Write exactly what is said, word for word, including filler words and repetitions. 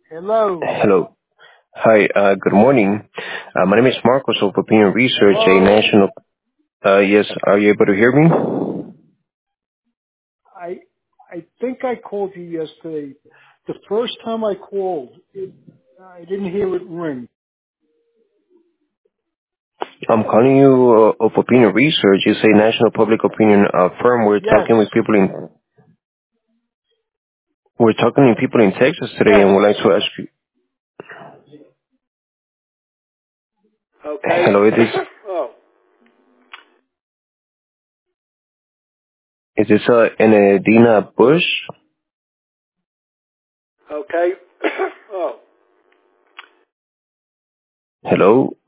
Hello. Hello. Hi, uh, good morning. Uh, my name is Marcos of Opinion Research, a Hello. national... Uh, yes, are you able to hear me? I I think I called you yesterday. The first time I called, it, I didn't hear it ring. I'm calling you uh, of Opinion Research. It's a national public opinion uh, firm. We're Yes. talking with people in... We're talking with people in Texas today, Yes. and would like to ask you... Okay. Hello, is this... Oh. Is this uh, Enedina Bush? Okay. Oh. Hello?